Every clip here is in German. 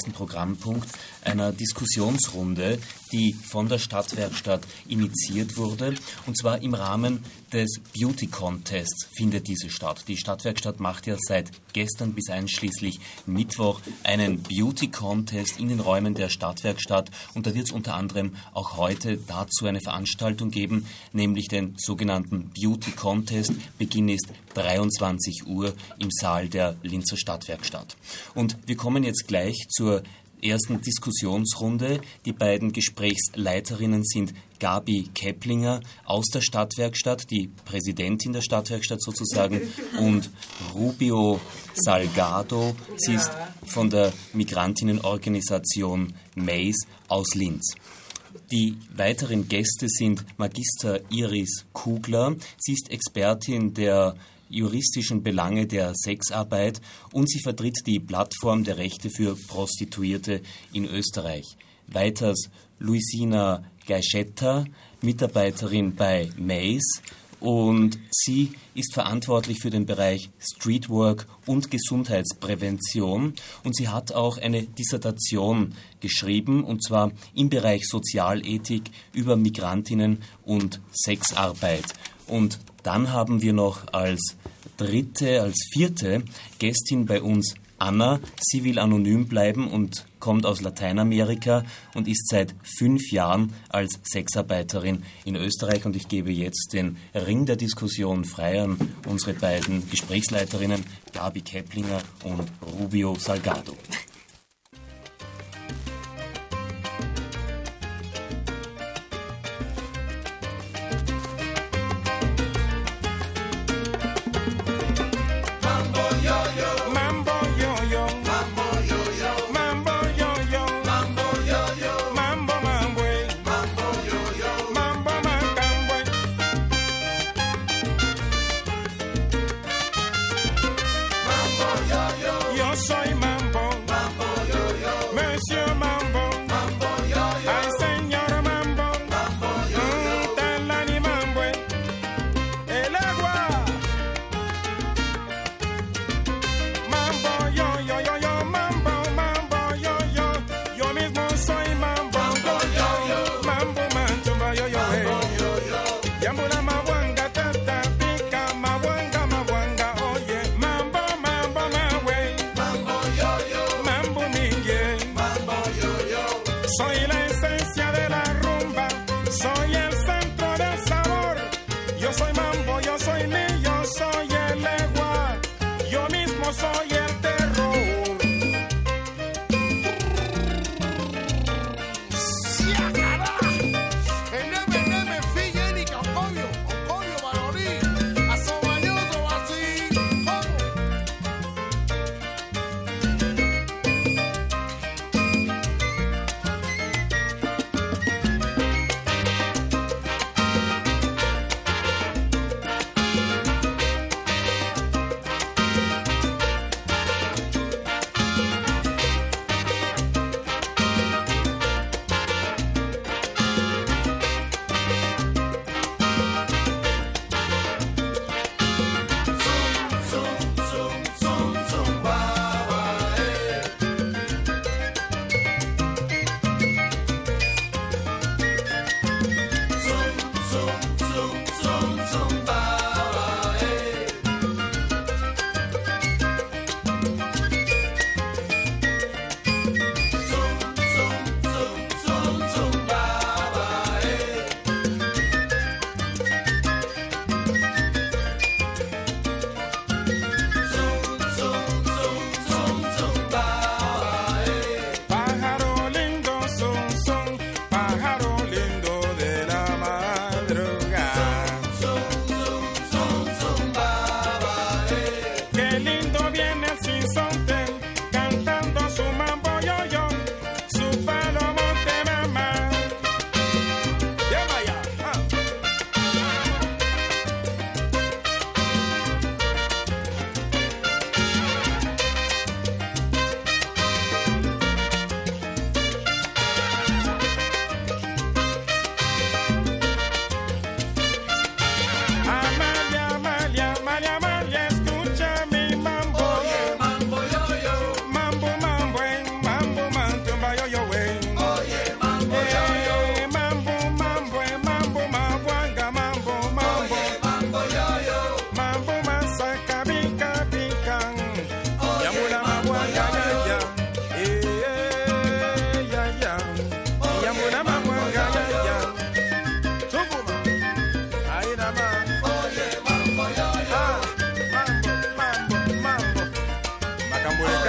ersten Programmpunkt einer Diskussionsrunde, die von der Stadtwerkstatt initiiert wurde. Und zwar im Rahmen des Beauty Contests findet diese statt. Die Stadtwerkstatt macht ja seit gestern bis einschließlich Mittwoch einen Beauty Contest in den Räumen der Stadtwerkstatt. Und da wird es unter anderem auch heute dazu eine Veranstaltung geben, nämlich den sogenannten Beauty Contest. Beginn ist 23 Uhr im Saal der Linzer Stadtwerkstatt. Und wir kommen jetzt gleich zur ersten Diskussionsrunde. Die beiden Gesprächsleiterinnen sind Gabi Keplinger aus der Stadtwerkstatt, die Präsidentin der Stadtwerkstatt sozusagen, und Rubio Salgado. Sie ist von der Migrantinnenorganisation MAIS aus Linz. Die weiteren Gäste sind Magister Iris Kugler. Sie ist Expertin der juristischen Belange der Sexarbeit und sie vertritt die Plattform der Rechte für Prostituierte in Österreich. Weiters Luisina Gaischetta, Mitarbeiterin bei MAIS, und sie ist verantwortlich für den Bereich Streetwork und Gesundheitsprävention und sie hat auch eine Dissertation geschrieben, und zwar im Bereich Sozialethik über Migrantinnen und Sexarbeit. Und dann haben wir noch als vierte Gästin bei uns Anna. Sie will anonym bleiben und kommt aus Lateinamerika und ist seit 5 Jahren als Sexarbeiterin in Österreich. Und ich gebe jetzt den Ring der Diskussion frei an unsere beiden Gesprächsleiterinnen, Gabi Keplinger und Rubio Salgado.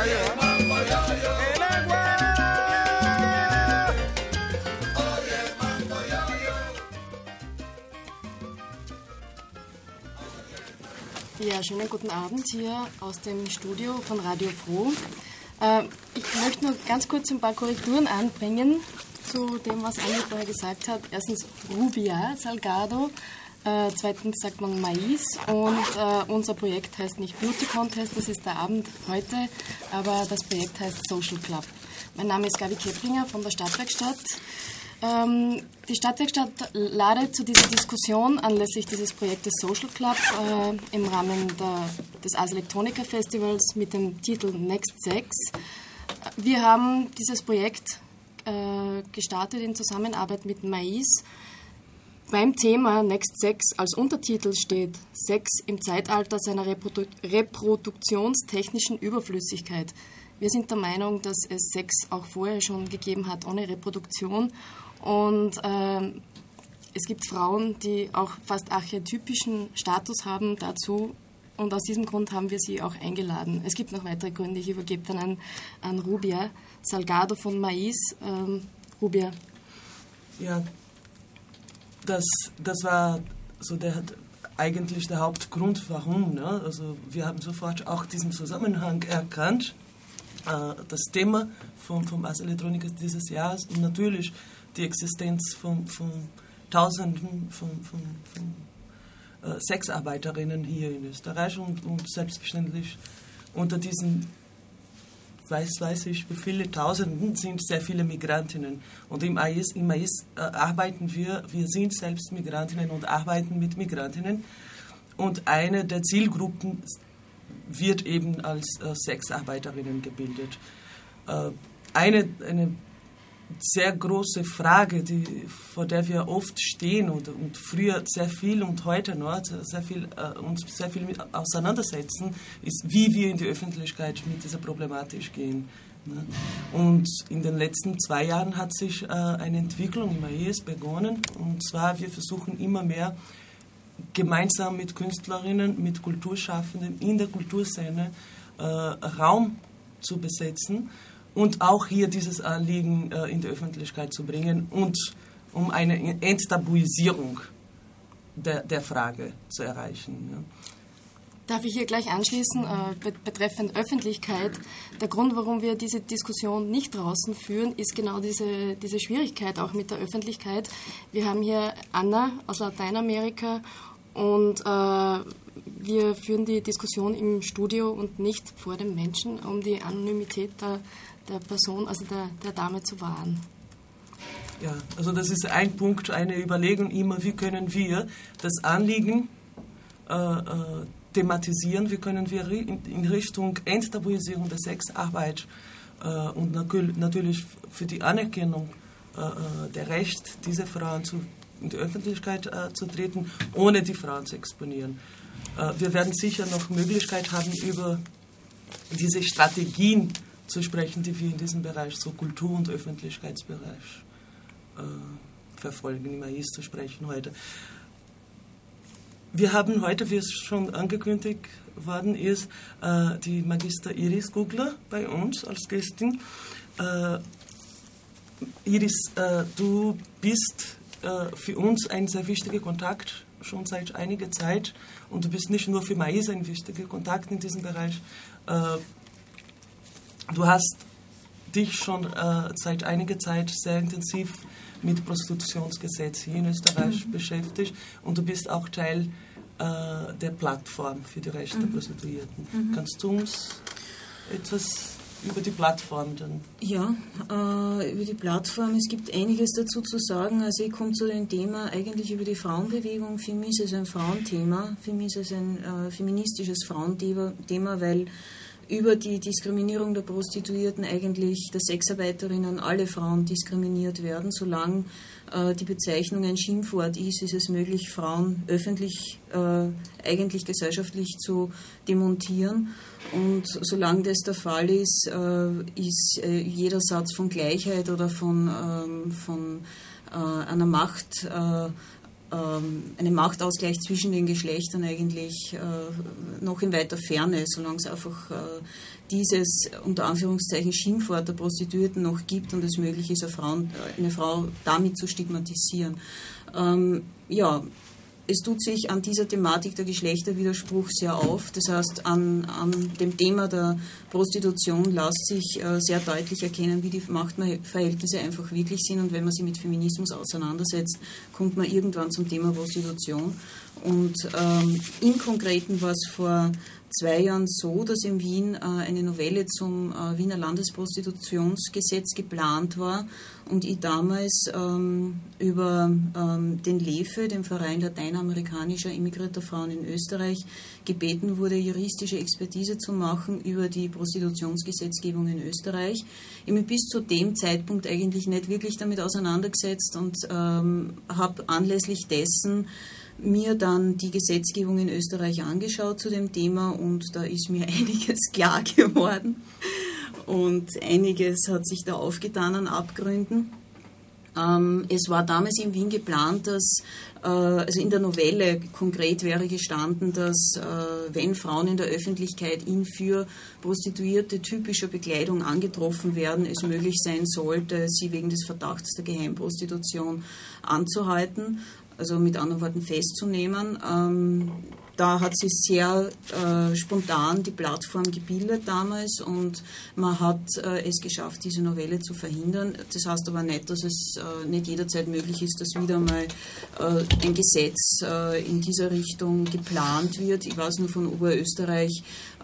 Ja, schönen guten Abend hier aus dem Studio von Radio Froh. Ich möchte nur ganz kurz ein paar Korrekturen anbringen zu dem, was Anja vorher gesagt hat. Erstens Rubia Salgado, zweitens sagt man Mais und unser Projekt heißt nicht Beauty Contest, das ist der Abend heute, aber das Projekt heißt Social Club. Mein Name ist Gabi Keplinger von der Stadtwerkstatt. Die Stadtwerkstatt ladet zu dieser Diskussion anlässlich dieses Projektes Social Club im Rahmen des Ars Electronica Festivals mit dem Titel Next Sex. Wir haben dieses Projekt gestartet in Zusammenarbeit mit Mais. Beim Thema Next Sex als Untertitel steht Sex im Zeitalter seiner reproduktionstechnischen Überflüssigkeit. Wir sind der Meinung, dass es Sex auch vorher schon gegeben hat, ohne Reproduktion. Und es gibt Frauen, die auch fast archetypischen Status haben dazu. Und aus diesem Grund haben wir sie auch eingeladen. Es gibt noch weitere Gründe. Ich übergebe dann an Rubia Salgado von Mais. Rubia. Ja, das war so eigentlich der Hauptgrund, warum. Ne? Also wir haben sofort auch diesen Zusammenhang erkannt. Das Thema vom Ars Electronica dieses Jahres und natürlich die Existenz von Tausenden von Sexarbeiterinnen hier in Österreich und selbstverständlich unter diesen, weiß ich, wie viele Tausenden sind sehr viele Migrantinnen. Und im AIS arbeiten wir sind selbst Migrantinnen und arbeiten mit Migrantinnen. Und eine der Zielgruppen wird eben als Sexarbeiterinnen gebildet. Eine sehr große Frage, vor der wir oft stehen und früher sehr viel und heute noch uns sehr viel mit auseinandersetzen, ist, wie wir in die Öffentlichkeit mit dieser Problematik gehen. Und in den letzten 2 Jahren hat sich eine Entwicklung im AIS begonnen, und zwar wir versuchen immer mehr gemeinsam mit Künstlerinnen, mit Kulturschaffenden in der Kulturszene Raum zu besetzen und auch hier dieses Anliegen in die Öffentlichkeit zu bringen und um eine Enttabuisierung der Frage zu erreichen. Ja. Darf ich hier gleich anschließen, betreffend Öffentlichkeit? Der Grund, warum wir diese Diskussion nicht draußen führen, ist genau diese Schwierigkeit auch mit der Öffentlichkeit. Wir haben hier Anna aus Lateinamerika und wir führen die Diskussion im Studio und nicht vor dem Menschen, um die Anonymität der Person, also der Dame zu wahren. Ja, also das ist ein Punkt, eine Überlegung immer, wie können wir das Anliegen thematisieren, wie können wir in Richtung Enttabuisierung der Sexarbeit und natürlich für die Anerkennung der Recht dieser Frauen in die Öffentlichkeit zu treten, ohne die Frauen zu exponieren. Wir werden sicher noch Möglichkeit haben, über diese Strategien zu sprechen, die wir in diesem Bereich, so Kultur- und Öffentlichkeitsbereich, verfolgen, im AIS zu sprechen heute. Wir haben heute, wie es schon angekündigt worden ist, die Magister Iris Gugler bei uns als Gästin. Iris, du bist für uns ein sehr wichtiger Kontakt schon seit einiger Zeit, und du bist nicht nur für Mais ein wichtiger Kontakt in diesem Bereich. Du hast dich schon seit einiger Zeit sehr intensiv mit Prostitutionsgesetz hier in Österreich beschäftigt, und du bist auch Teil der Plattform für die Rechte der Prostituierten. Kannst du uns etwas über die Plattform dann? Ja, über die Plattform, es gibt einiges dazu zu sagen. Also ich komme zu dem Thema eigentlich über die Frauenbewegung. Für mich ist es ein Frauenthema, für mich ist es ein feministisches Frauenthema, weil über die Diskriminierung der Prostituierten eigentlich der Sexarbeiterinnen alle Frauen diskriminiert werden. Solange die Bezeichnung ein Schimpfwort ist es möglich, Frauen öffentlich, eigentlich gesellschaftlich zu demontieren. Und solange das der Fall ist, ist jeder Satz von Gleichheit oder von einer Macht einen Machtausgleich zwischen den Geschlechtern eigentlich noch in weiter Ferne, solange es einfach dieses unter Anführungszeichen Schimpfwort der Prostituierten noch gibt und es möglich ist, eine Frau damit zu stigmatisieren. Es tut sich an dieser Thematik der Geschlechterwiderspruch sehr auf. Das heißt, an dem Thema der Prostitution lässt sich sehr deutlich erkennen, wie die Machtverhältnisse einfach wirklich sind. Und wenn man sich mit Feminismus auseinandersetzt, kommt man irgendwann zum Thema Prostitution. Und im Konkreten war es vor 2 Jahren so, dass in Wien eine Novelle zum Wiener Landesprostitutionsgesetz geplant war und ich damals über den LEFE, den Verein lateinamerikanischer immigrierter Frauen in Österreich, gebeten wurde, juristische Expertise zu machen über die Prostitutionsgesetzgebung in Österreich. Ich habe mich bis zu dem Zeitpunkt eigentlich nicht wirklich damit auseinandergesetzt und habe anlässlich dessen mir dann die Gesetzgebung in Österreich angeschaut zu dem Thema und da ist mir einiges klar geworden und einiges hat sich da aufgetan an Abgründen. Es war damals in Wien geplant, dass, also in der Novelle konkret wäre gestanden, dass wenn Frauen in der Öffentlichkeit in für Prostituierte typischer Bekleidung angetroffen werden, es möglich sein sollte, sie wegen des Verdachts der Geheimprostitution anzuhalten. Also mit anderen Worten festzunehmen. Da hat sich sehr spontan die Plattform gebildet damals und man hat es geschafft, diese Novelle zu verhindern. Das heißt aber nicht, dass es nicht jederzeit möglich ist, dass wieder mal ein Gesetz in dieser Richtung geplant wird. Ich weiß nur von Oberösterreich,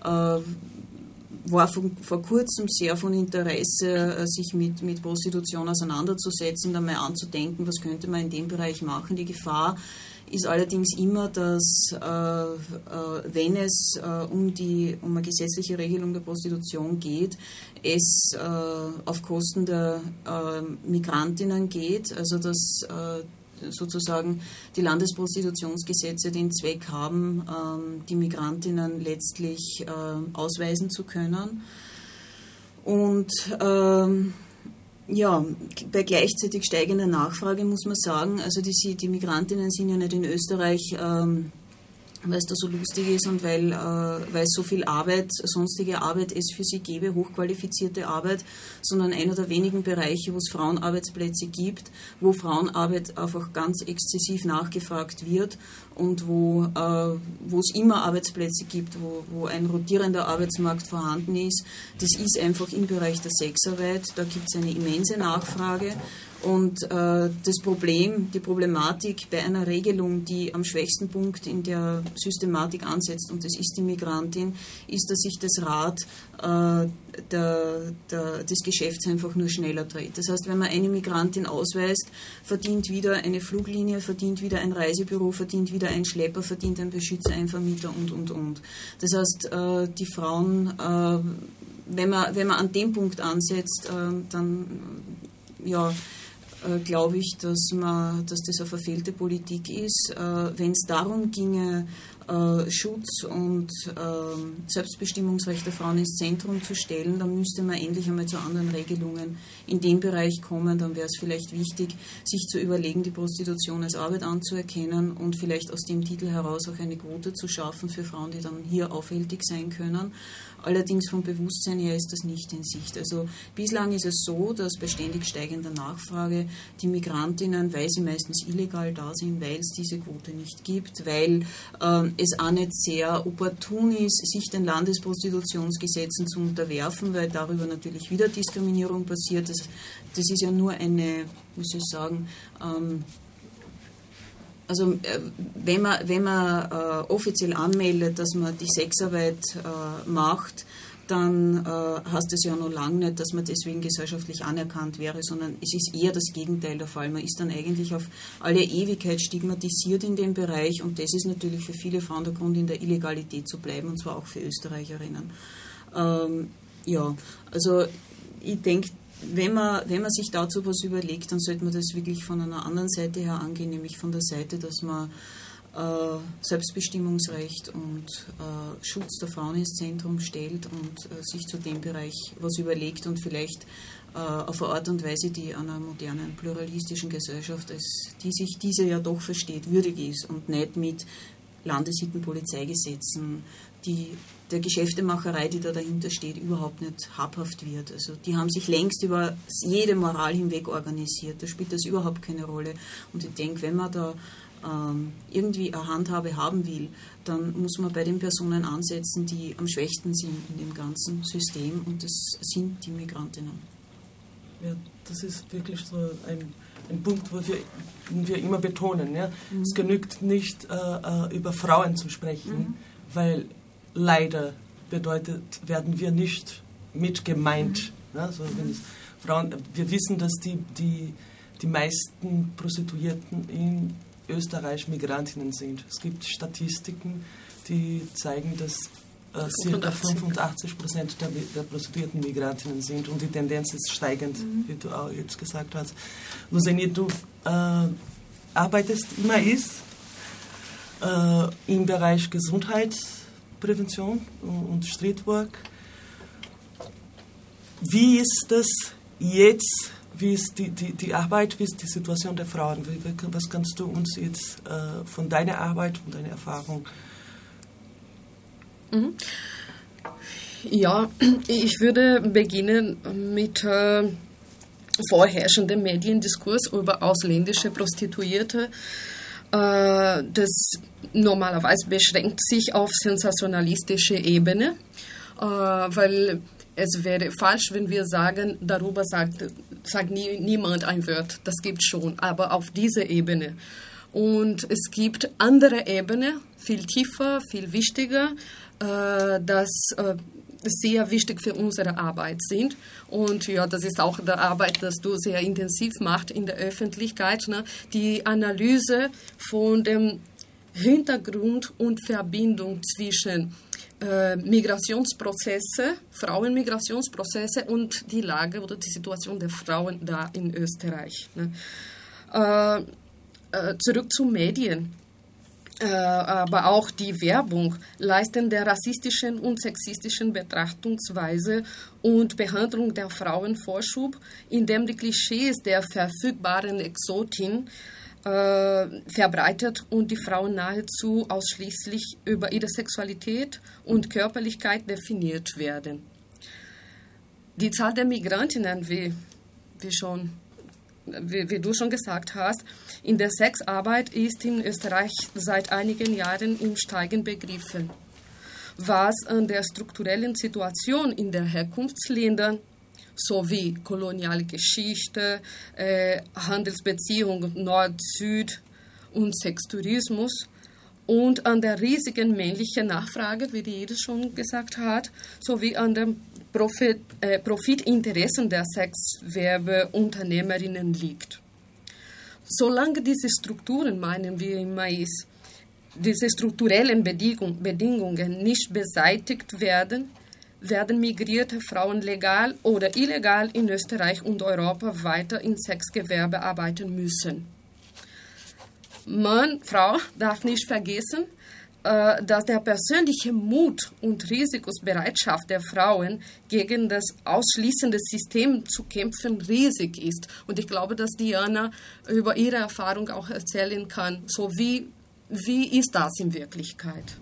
war vor kurzem sehr von Interesse, sich mit Prostitution auseinanderzusetzen, dann mal anzudenken, was könnte man in dem Bereich machen. Die Gefahr ist allerdings immer, dass wenn es um eine gesetzliche Regelung der Prostitution geht, es auf Kosten der Migrantinnen geht, also dass sozusagen die Landesprostitutionsgesetze den Zweck haben, die Migrantinnen letztlich ausweisen zu können. Und bei gleichzeitig steigender Nachfrage muss man sagen, also die Migrantinnen sind ja nicht in Österreich, weil es da so lustig ist und weil es so viel Arbeit, sonstige Arbeit es für sie gäbe, hochqualifizierte Arbeit, sondern einer der wenigen Bereiche, wo es Frauenarbeitsplätze gibt, wo Frauenarbeit einfach ganz exzessiv nachgefragt wird und wo es immer Arbeitsplätze gibt, wo ein rotierender Arbeitsmarkt vorhanden ist. Das ist einfach im Bereich der Sexarbeit, da gibt es eine immense Nachfrage. Und die Problematik bei einer Regelung, die am schwächsten Punkt in der Systematik ansetzt, und das ist die Migrantin, ist, dass sich das Rad des Geschäfts einfach nur schneller dreht. Das heißt, wenn man eine Migrantin ausweist, verdient wieder eine Fluglinie, verdient wieder ein Reisebüro, verdient wieder ein Schlepper, verdient ein Beschützer, ein Vermieter und. Das heißt, die Frauen, wenn man an dem Punkt ansetzt, dann glaube ich, dass das eine verfehlte Politik ist. Wenn es darum ginge, Schutz und Selbstbestimmungsrecht der Frauen ins Zentrum zu stellen, dann müsste man endlich einmal zu anderen Regelungen in dem Bereich kommen. Dann wäre es vielleicht wichtig, sich zu überlegen, die Prostitution als Arbeit anzuerkennen und vielleicht aus dem Titel heraus auch eine Quote zu schaffen für Frauen, die dann hier aufhältig sein können. Allerdings vom Bewusstsein her ist das nicht in Sicht. Also bislang ist es so, dass bei ständig steigender Nachfrage die Migrantinnen, weil sie meistens illegal da sind, weil es diese Quote nicht gibt, weil es auch nicht sehr opportun ist, sich den Landesprostitutionsgesetzen zu unterwerfen, weil darüber natürlich wieder Diskriminierung passiert. Das ist ja nur eine, wie soll ich sagen, also wenn man offiziell anmeldet, dass man die Sexarbeit macht, dann heißt es ja noch lange nicht, dass man deswegen gesellschaftlich anerkannt wäre, sondern es ist eher das Gegenteil der Fall. Man ist dann eigentlich auf alle Ewigkeit stigmatisiert in dem Bereich und das ist natürlich für viele Frauen der Grund, in der Illegalität zu bleiben, und zwar auch für Österreicherinnen. Also ich denke, wenn man sich dazu was überlegt, dann sollte man das wirklich von einer anderen Seite her angehen, nämlich von der Seite, dass man Selbstbestimmungsrecht und Schutz der Frauen ins Zentrum stellt und sich zu dem Bereich was überlegt und vielleicht auf eine Art und Weise, die einer modernen, pluralistischen Gesellschaft, die sich diese ja doch versteht, würdig ist und nicht mit Landessitten, Polizeigesetzen, der Geschäftemacherei, die da dahinter steht, überhaupt nicht habhaft wird. Also die haben sich längst über jede Moral hinweg organisiert. Da spielt das überhaupt keine Rolle. Und ich denke, wenn man da irgendwie eine Handhabe haben will, dann muss man bei den Personen ansetzen, die am schwächsten sind in dem ganzen System, und das sind die Migrantinnen. Ja, das ist wirklich so ein Punkt, wo wir immer betonen. Ja? Es genügt nicht, über Frauen zu sprechen, weil leider werden wir nicht mit gemeint. Ja? Also wenn es Frauen, wir wissen, dass die meisten Prostituierten in Österreich Migrantinnen sind. Es gibt Statistiken, die zeigen, dass ca. 85% der Prostituierten Migrantinnen sind, und die Tendenz ist steigend, wie du auch jetzt gesagt hast. Luzeni, du arbeitest im AIS im Bereich Gesundheitsprävention und Streetwork. Wie ist das jetzt? Wie ist die Arbeit, wie ist die Situation der Frauen? Was kannst du uns jetzt von deiner Arbeit, von deiner Erfahrung? Ja, ich würde beginnen mit vorherrschendem Mediendiskurs über ausländische Prostituierte. Das normalerweise beschränkt sich auf sensationalistische Ebene, weil es wäre falsch, wenn wir sagen, darüber sagt niemand ein Wort. Das gibt es schon, aber auf dieser Ebene. Und es gibt andere Ebenen, viel tiefer, viel wichtiger, das sehr wichtig für unsere Arbeit sind. Und ja, das ist auch die Arbeit, die du sehr intensiv machst in der Öffentlichkeit, ne? Die Analyse von dem Hintergrund und Verbindung zwischen Migrationsprozesse, Frauenmigrationsprozesse und die Lage oder die Situation der Frauen da in Österreich. Ne? Zurück zu Medien. Aber auch die Werbung leisten der rassistischen und sexistischen Betrachtungsweise und Behandlung der Frauen Vorschub, indem die Klischees der verfügbaren Exotin verbreitet und die Frauen nahezu ausschließlich über ihre Sexualität und Körperlichkeit definiert werden. Die Zahl der Migrantinnen, wie du schon gesagt hast, in der Sexarbeit ist in Österreich seit einigen Jahren im Steigen begriffen. Was an der strukturellen Situation in den Herkunftsländern sowie koloniale Geschichte, Handelsbeziehungen Nord-Süd und Sextourismus und an der riesigen männlichen Nachfrage, wie die Iris schon gesagt hat, sowie an den Profitinteressen der Sexwerbeunternehmerinnen liegt. Solange diese Strukturen, meinen wir im Mais, diese strukturellen Bedingungen nicht beseitigt werden, werden migrierte Frauen legal oder illegal in Österreich und Europa weiter im Sexgewerbe arbeiten müssen. Mann, Frau darf nicht vergessen, dass der persönliche Mut und Risikosbereitschaft der Frauen gegen das ausschließende System zu kämpfen riesig ist. Und ich glaube, dass Diana über ihre Erfahrung auch erzählen kann. So wie ist das in Wirklichkeit?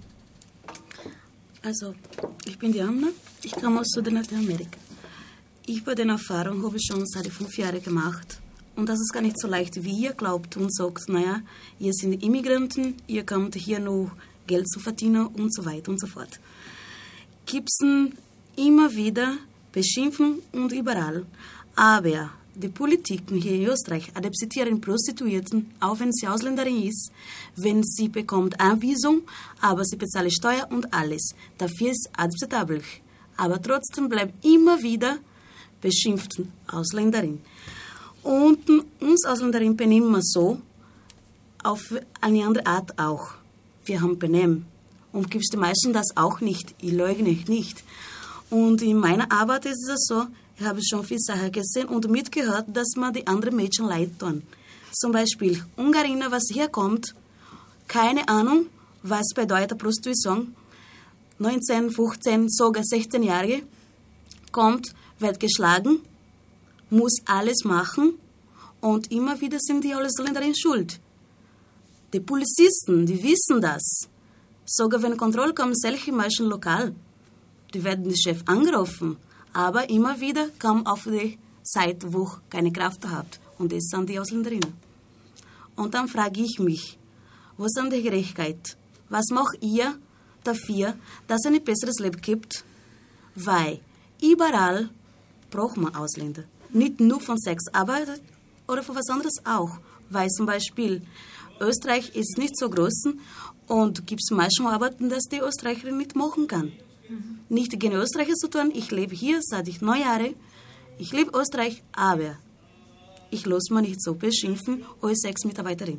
Also, ich bin Diana, ich komme aus Südamerika. Ich bei den Erfahrungen habe ich schon seit 5 Jahren gemacht. Und das ist gar nicht so leicht, wie ihr glaubt und sagt, naja, ihr seid Immigranten, ihr kommt hier nur Geld zu verdienen und so weiter und so fort. Gibt es immer wieder Beschimpfung und überall. Aber die Politiken hier in Österreich akzeptieren Prostituierten, auch wenn sie Ausländerin ist, wenn sie bekommt Anweisung, aber sie bezahlt Steuer und alles. Dafür ist es akzeptabel. Aber trotzdem bleibt immer wieder beschimpft Ausländerin. Und uns Ausländerin benehmen wir so, auf eine andere Art auch. Wir haben Benehmen. Und gibt es die meisten das auch nicht. Ich leugne nicht. Und in meiner Arbeit ist es so, ich habe schon viele Sachen gesehen und mitgehört, dass man die anderen Mädchen leid tun. Zum Beispiel Ungariner, was herkommt, keine Ahnung, was bedeutet Prostitution. 19, 15, sogar 16-Jährige kommt, wird geschlagen, muss alles machen und immer wieder sind die Ausländerinnen schuld. Die Polizisten, die wissen das. Sogar wenn Kontrolle kommt, solche Menschen lokal, die werden den Chef angerufen, aber immer wieder kommen auf die Seite, wo keine Kraft hat. Und das sind die Ausländerinnen. Und dann frage ich mich, wo ist die Gerechtigkeit? Was macht ihr dafür, dass es ein besseres Leben gibt? Weil überall braucht man Ausländer. Nicht nur von Sexarbeit oder von was anderes auch. Weil zum Beispiel Österreich ist nicht so groß und gibt es manchmal Arbeiten, dass die Österreicherin nicht machen kann. Nicht gegen Österreicher zu tun. Ich lebe hier seit ich 9 Jahre. Ich liebe Österreich, aber ich lasse mich nicht so beschimpfen als Sexmitarbeiterin.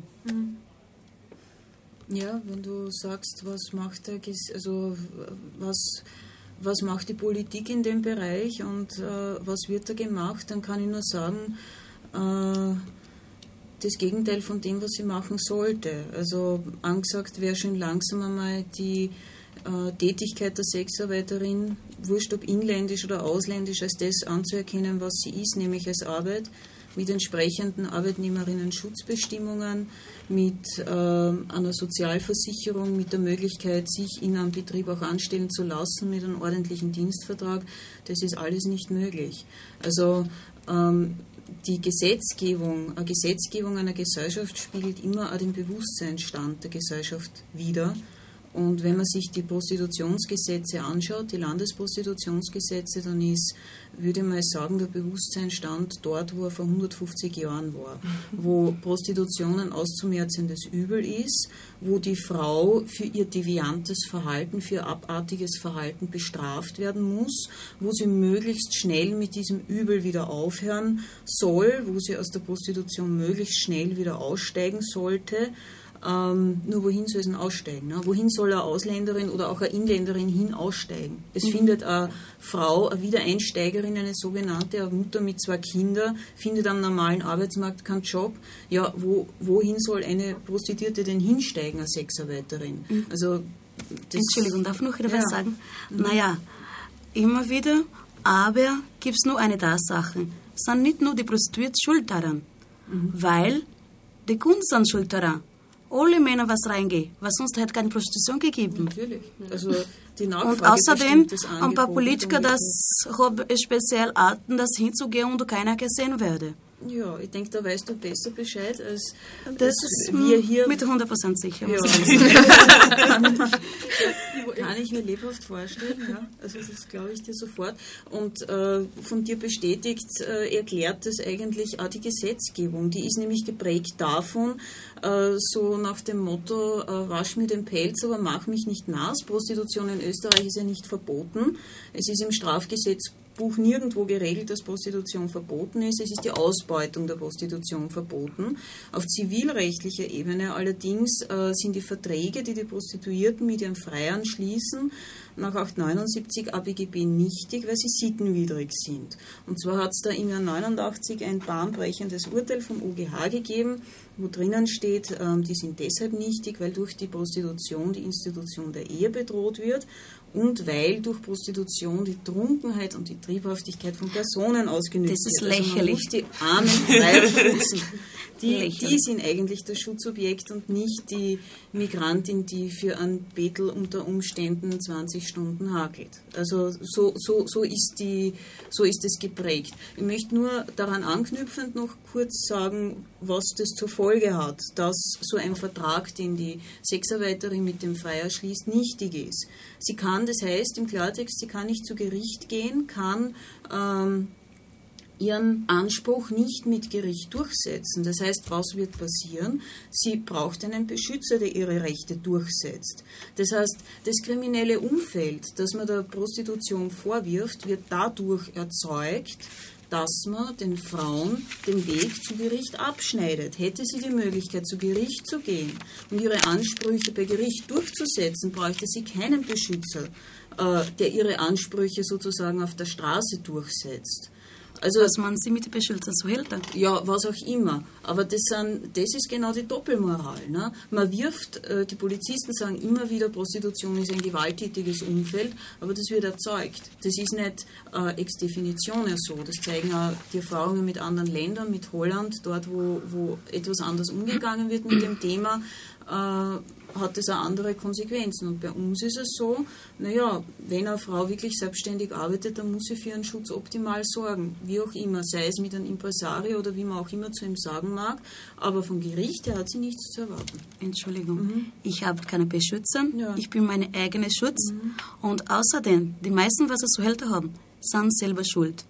Ja, wenn du sagst, was macht was macht die Politik in dem Bereich und was wird da gemacht, dann kann ich nur sagen, das Gegenteil von dem, was sie machen sollte. Also angesagt wäre schon langsam einmal die Tätigkeit der Sexarbeiterin, wurscht ob inländisch oder ausländisch, als das anzuerkennen, was sie ist, nämlich als Arbeit, mit entsprechenden Arbeitnehmerinnen-Schutzbestimmungen, mit einer Sozialversicherung, mit der Möglichkeit, sich in einem Betrieb auch anstellen zu lassen, mit einem ordentlichen Dienstvertrag. Das ist alles nicht möglich. Also die Gesetzgebung einer Gesellschaft spiegelt immer auch den Bewusstseinsstand der Gesellschaft wider. Und wenn man sich die Prostitutionsgesetze anschaut, die Landesprostitutionsgesetze, dann ist, würde ich mal sagen, der Bewusstseinsstand dort, wo er vor 150 Jahren war, wo Prostitution ein auszumerzendes Übel ist, wo die Frau für ihr deviantes Verhalten, für ihr abartiges Verhalten bestraft werden muss, wo sie möglichst schnell mit diesem Übel wieder aufhören soll, wo sie aus der Prostitution möglichst schnell wieder aussteigen sollte. Nur wohin soll es denn aussteigen? Ne? Wohin soll eine Ausländerin oder auch eine Inländerin hin aussteigen? Es findet eine Frau, eine Wiedereinsteigerin, eine sogenannte, eine Mutter mit 2 Kindern, findet am normalen Arbeitsmarkt keinen Job. Ja, wohin soll eine Prostituierte denn hinsteigen, eine Sexarbeiterin? Also, Entschuldigung, darf ich noch etwas sagen? Naja, immer wieder, aber gibt es nur eine Tatsache. Es sind nicht nur die Prostituierten schuld daran, weil die Kunden sind schuld daran. Alle Männer was reingehen, weil sonst hätte keine Prostitution gegeben. Natürlich. Also die Nachfrage und außerdem das ein paar Politiker, das haben speziell Arten, das hinzugehen und keiner gesehen werde. Ja, ich denke, da weißt du besser Bescheid als das ist wir hier. Mit 100% sicher. Ja. Kann ich mir lebhaft vorstellen. Ja. Also das glaube ich dir sofort. Und von dir bestätigt erklärt das eigentlich auch die Gesetzgebung. Die ist nämlich geprägt davon, so nach dem Motto, wasch mir den Pelz, aber mach mich nicht nass. Prostitution in Österreich ist ja nicht verboten. Es ist im Strafgesetzbuch nirgendwo geregelt, dass Prostitution verboten ist. Es ist die Ausbeutung der Prostitution verboten. Auf zivilrechtlicher Ebene allerdings sind die Verträge, die die Prostituierten mit ihren Freiern schließen, nach 879 ABGB nichtig, weil sie sittenwidrig sind. Und zwar hat es da im Jahr 89 ein bahnbrechendes Urteil vom OGH gegeben, wo drinnen steht, die sind deshalb nichtig, weil durch die Prostitution die Institution der Ehe bedroht wird und weil durch Prostitution die Trunkenheit und die Triebhaftigkeit von Personen ausgenutzt wird. Das ist lächerlich. Also die armen Freier schützen. Die sind eigentlich das Schutzobjekt und nicht die Migrantin, die für ein Bettel unter Umständen 20 Stunden hakelt. Also so ist es geprägt. Ich möchte nur daran anknüpfend noch kurz sagen, was das zur Folge hat, dass so ein Vertrag, den die Sexarbeiterin mit dem Freier schließt, nichtig ist. Sie kann, das heißt im Klartext, sie kann nicht zu Gericht gehen, kann ihren Anspruch nicht mit Gericht durchsetzen. Das heißt, was wird passieren? Sie braucht einen Beschützer, der ihre Rechte durchsetzt. Das heißt, das kriminelle Umfeld, das man der Prostitution vorwirft, wird dadurch erzeugt, dass man den Frauen den Weg zu Gericht abschneidet. Hätte sie die Möglichkeit, zu Gericht zu gehen und ihre Ansprüche bei Gericht durchzusetzen, bräuchte sie keinen Beschützer, der ihre Ansprüche sozusagen auf der Straße durchsetzt. Also, dass man sie mit beschützen Zuhälter. Ja, was auch immer. Aber das ist genau die Doppelmoral. Ne? Man wirft, die Polizisten sagen immer wieder, Prostitution ist ein gewalttätiges Umfeld, aber das wird erzeugt. Das ist nicht ex definition so. Das zeigen auch die Erfahrungen mit anderen Ländern, mit Holland, dort, wo etwas anders umgegangen wird mit dem Thema, hat das auch andere Konsequenzen. Und bei uns ist es so, naja, wenn eine Frau wirklich selbstständig arbeitet, dann muss sie für ihren Schutz optimal sorgen. Wie auch immer, sei es mit einem Impresario oder wie man auch immer zu ihm sagen mag. Aber vom Gericht her hat sie nichts zu erwarten. Entschuldigung, ich habe keine Beschützer, ich bin mein eigener Schutz. Und außerdem, die meisten, was Zuhälter haben, sind selber schuld.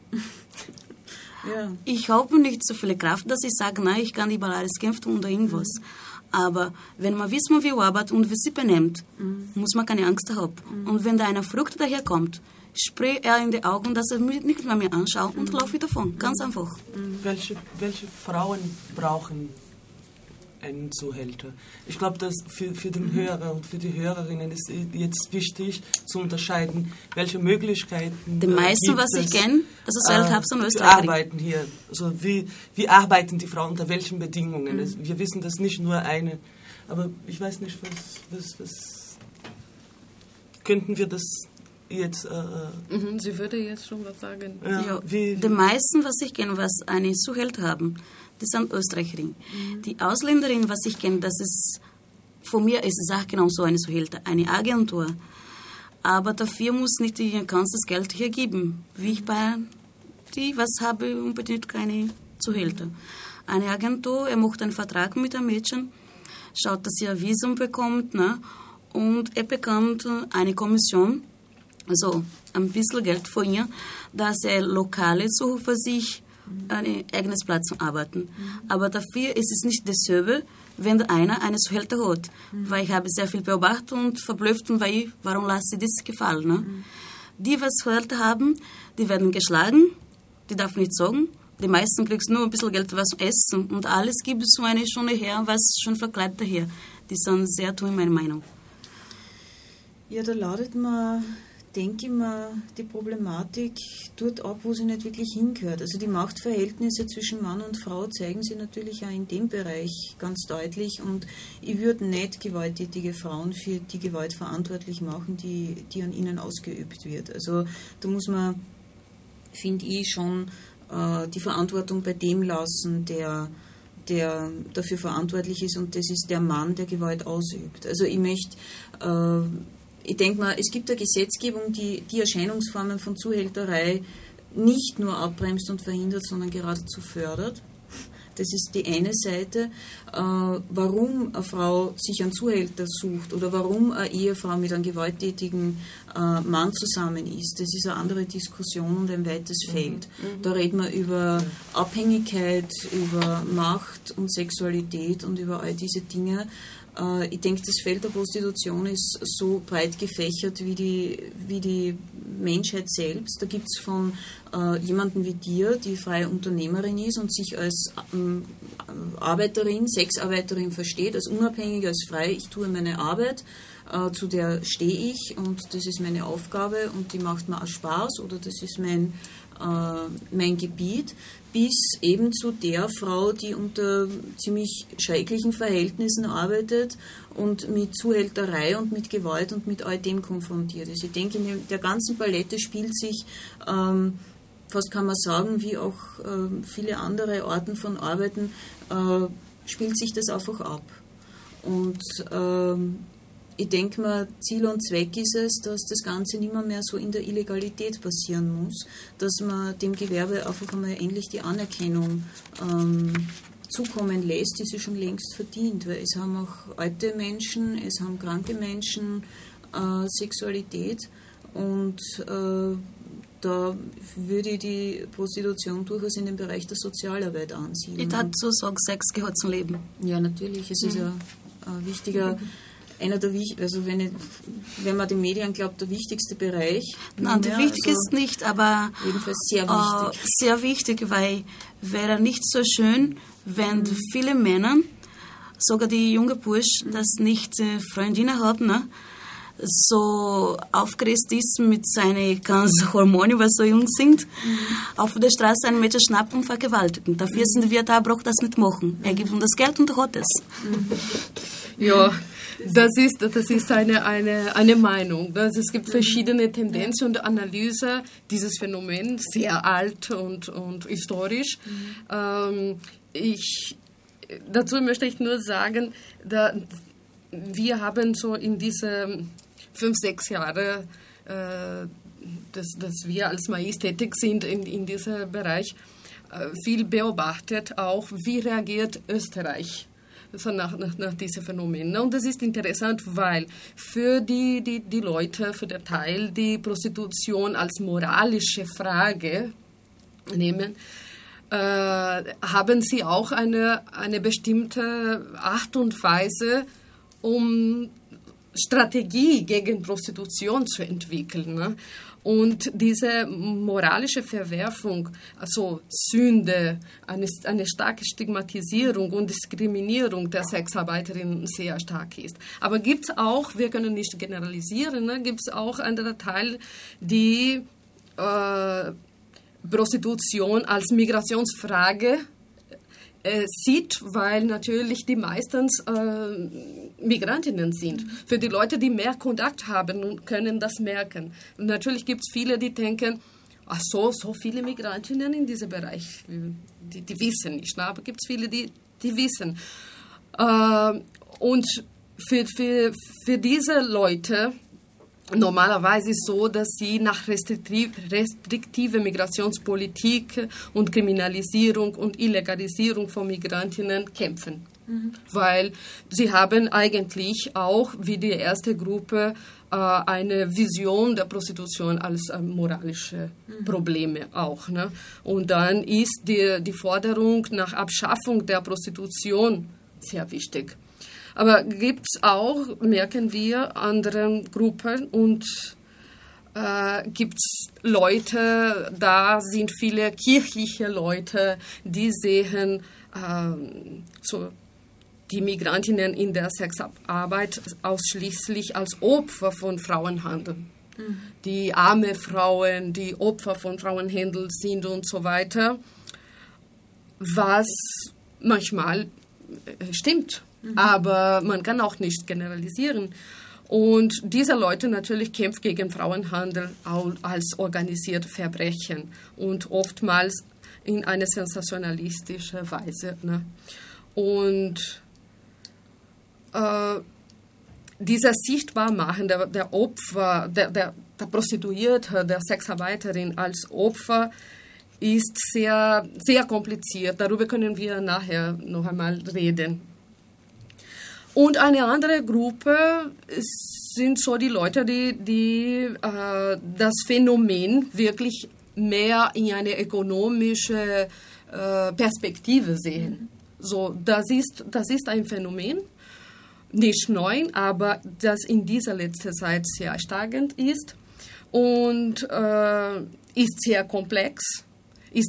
Ja. Ich habe nicht so viel Kraft, dass ich sage, nein, ich kann über alles kämpfen oder irgendwas. Aber wenn man weiß, wie arbeitet und wie sie benimmt, muss man keine Angst haben. Und wenn da einer Frucht daherkommt, sprühe er in die Augen, dass er mich nicht mehr anschaut und laufe davon. Ganz einfach. Welche Frauen brauchen einen Zuhälter? Ich glaube, dass für den Hörer und für die Hörerinnen ist jetzt wichtig zu unterscheiden, welche Möglichkeiten die meisten, was ich kenne, also Zuhälter haben in Österreich. Arbeiten hier. Also wie arbeiten die Frauen, unter welchen Bedingungen? Wir wissen, dass nicht nur eine, aber ich weiß nicht, was könnten wir das jetzt... Sie würde jetzt schon was sagen. Ja, die meisten, was ich kenne, was eine Zuhälter haben, die sind Österreicherinnen. Die Ausländerinnen, was ich kenne, das ist, von mir ist es auch genau so eine Zuhälter, eine Agentur. Aber dafür muss nicht ihr ganzes Geld hier geben. Wie ich bei die, was habe unbedingt keine Zuhälter. Eine Agentur, er macht einen Vertrag mit einem Mädchen, schaut, dass sie ein Visum bekommt, ne? Und er bekommt eine Kommission, also ein bisschen Geld von ihr, dass er Lokale sucht für sich, ein eigenes Platz zum Arbeiten. Aber dafür ist es nicht dasselbe, wenn einer eine Zuhälter hat. Weil ich habe sehr viel beobachtet und verblüfft, und warum lasse ich das gefallen? Ne? Die, was Zuhälter haben, die werden geschlagen, die darf nicht sagen. Die meisten kriegst nur ein bisschen Geld, was zu essen. Und alles gibt es so eine schöne Herr, was schon verkleidet daher. Die sind sehr dumm, in meiner Meinung. Ja, da lautet man, denke ich mal, die Problematik dort ab, wo sie nicht wirklich hingehört. Also die Machtverhältnisse zwischen Mann und Frau zeigen sich natürlich auch in dem Bereich ganz deutlich. Und ich würde nicht gewalttätige Frauen für die Gewalt verantwortlich machen, die an ihnen ausgeübt wird. Also da muss man, finde ich, schon die Verantwortung bei dem lassen, der dafür verantwortlich ist, und das ist der Mann, der Gewalt ausübt. Also ich denke mal, es gibt eine Gesetzgebung, die Erscheinungsformen von Zuhälterei nicht nur abbremst und verhindert, sondern geradezu fördert. Das ist die eine Seite. Warum eine Frau sich einen Zuhälter sucht oder warum eine Ehefrau mit einem gewalttätigen Mann zusammen ist, das ist eine andere Diskussion und ein weites Feld. Da reden wir über Abhängigkeit, über Macht und Sexualität und über all diese Dinge. Ich denke, das Feld der Prostitution ist so breit gefächert wie die Menschheit selbst. Da gibt es von jemandem wie dir, die freie Unternehmerin ist und sich als Arbeiterin, Sexarbeiterin versteht, als unabhängig, als frei. Ich tue meine Arbeit, zu der stehe ich und das ist meine Aufgabe und die macht mir auch Spaß oder das ist mein Gebiet, bis eben zu der Frau, die unter ziemlich schrecklichen Verhältnissen arbeitet und mit Zuhälterei und mit Gewalt und mit all dem konfrontiert ist. Ich denke, in der ganzen Palette spielt sich, fast kann man sagen, wie auch viele andere Arten von Arbeiten, spielt sich das einfach ab. Und ich denke mal, Ziel und Zweck ist es, dass das Ganze nicht mehr so in der Illegalität passieren muss, dass man dem Gewerbe einfach einmal endlich die Anerkennung zukommen lässt, die sie schon längst verdient. Weil es haben auch alte Menschen, es haben kranke Menschen Sexualität und da würde ich die Prostitution durchaus in den Bereich der Sozialarbeit ansiedeln. Ich dazu sagen, Sex gehört zum Leben. Ja, natürlich. Es ist ein wichtiger... Einer der also wenn man den Medien glaubt, der wichtigste Bereich. Nein, der wichtig ist nicht, aber jedenfalls sehr wichtig. Sehr wichtig, weil wäre nicht so schön, wenn viele Männer, sogar die junge Bursch, das nicht Freundinnen haben, ne? so aufgeregt ist mit seinen ganzen Hormonen, was so jung sind, auf der Straße einen Mädchen schnappen und vergewaltigen. Dafür sind wir da, braucht das nicht machen. Er gibt ihm das Geld und er hat es. Ja, das ist eine Meinung. Es gibt verschiedene Tendenzen und Analyse dieses Phänomens, sehr alt und historisch. Dazu möchte ich nur sagen, wir haben so in diese 5-6 Jahre, dass wir als Mais tätig sind in diesem Bereich, viel beobachtet, auch wie reagiert Österreich so nach diesen Phänomenen. Und das ist interessant, weil für die Leute, für den Teil, die Prostitution als moralische Frage nehmen, haben sie auch eine bestimmte Art und Weise, um Strategie gegen Prostitution zu entwickeln. Ne? Und diese moralische Verwerfung, also Sünde, eine starke Stigmatisierung und Diskriminierung der Sexarbeiterinnen sehr stark ist. Aber gibt es auch, wir können nicht generalisieren, ne, gibt es auch andere Teile, die Prostitution als Migrationsfrage sieht, weil natürlich die meistens Migrantinnen sind. Für die Leute, die mehr Kontakt haben, können das merken. Und natürlich gibt es viele, die denken, ach so viele Migrantinnen in diesem Bereich, die wissen nicht. Aber gibt es viele, die wissen. Und für diese Leute normalerweise ist es so, dass sie nach restriktiver Migrationspolitik und Kriminalisierung und Illegalisierung von Migrantinnen kämpfen. Weil sie haben eigentlich auch, wie die erste Gruppe, eine Vision der Prostitution als moralische Probleme auch. Ne? Und dann ist die Forderung nach Abschaffung der Prostitution sehr wichtig. Aber gibt es auch, merken wir, andere Gruppen und gibt es Leute, da sind viele kirchliche Leute, die sehen so die Migrantinnen in der Sexarbeit ausschließlich als Opfer von Frauenhandel. Die arme Frauen, die Opfer von Frauenhandel sind und so weiter, was manchmal stimmt. Aber man kann auch nicht generalisieren. Und diese Leute natürlich kämpfen gegen Frauenhandel als organisierte Verbrechen und oftmals in einer sensationalistischen Weise. Ne? Und dieser Sichtbarmachen der Opfer, der Prostituierte, der Sexarbeiterin als Opfer ist sehr, sehr kompliziert. Darüber können wir nachher noch einmal reden. Und eine andere Gruppe sind so die Leute, die das Phänomen wirklich mehr in eine ökonomische Perspektive sehen. So, das ist ein Phänomen, nicht neu, aber das in dieser letzten Zeit sehr steigend ist und ist sehr komplex, ist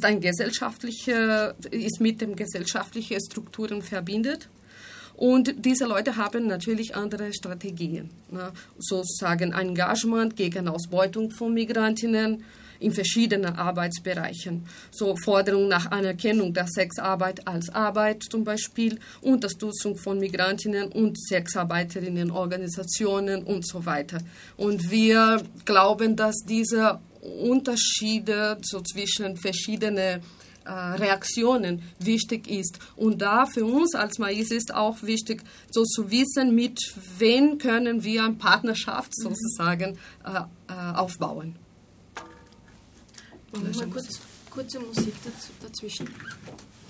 mit den gesellschaftlichen Strukturen verbindet. Und diese Leute haben natürlich andere Strategien, ne? Sozusagen Engagement gegen Ausbeutung von Migrantinnen in verschiedenen Arbeitsbereichen. So Forderung nach Anerkennung der Sexarbeit als Arbeit zum Beispiel, Unterstützung von Migrantinnen und Sexarbeiterinnen-Organisationen und so weiter. Und wir glauben, dass diese Unterschiede so zwischen verschiedenen Reaktionen wichtig ist. Und da für uns als Mais ist auch wichtig, so zu wissen, mit wem können wir eine Partnerschaft sozusagen aufbauen. Mal kurze Musik dazwischen.